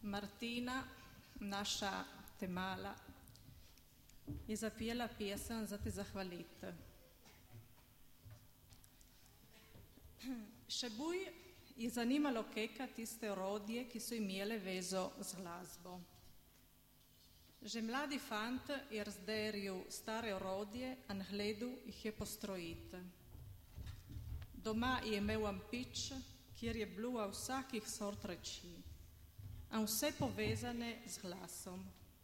Martina, naša Temala, je zapela pjesem za te zahvalite. Še bolj je zanimalo keka tiste orodje, ki so imele vezo z glasbo. Že mladi fant je razderil stare orodje, a na gledu jih je postrojiti. Doma je imel ampič, kjer je bilo vsakih sort reči, a vse povezane z glasom.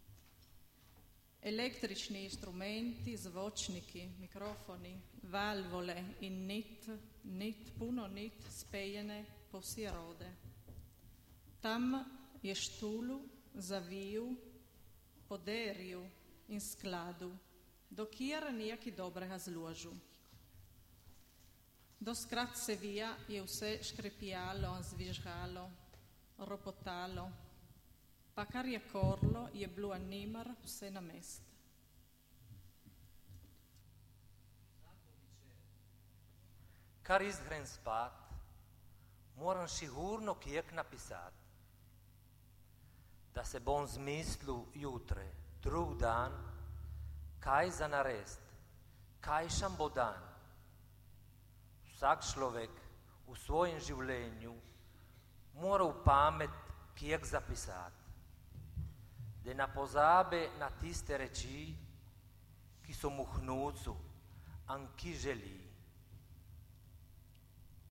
Električni instrumenti, zvočniki, mikrofoni, valvole in puno nit spejene po vsi rode. Tam je štulu, zaviju, poderju in skladu, dokjer nijaki dobrega zložu. Doskrat se vija je vse škrepijalo, zvižgalo, ropotalo, pa kar je korlo, je bilo animar vse na mest. Kar izgrem spat, moram sigurno kjek napisati, da se bom zmislil jutre, drug dan, kaj za narest, kaj šam bo dan. Vsak človek v svojem življenju mora v pamet kjek zapisati, da ne pozabe na tiste reči, ki so mu hnucu, an ki želi.